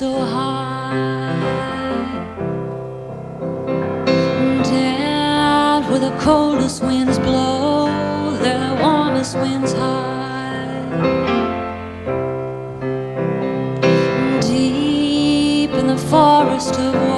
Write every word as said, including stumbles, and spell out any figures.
so high, down where the coldest winds blow, the warmest winds hide, deep in the forest of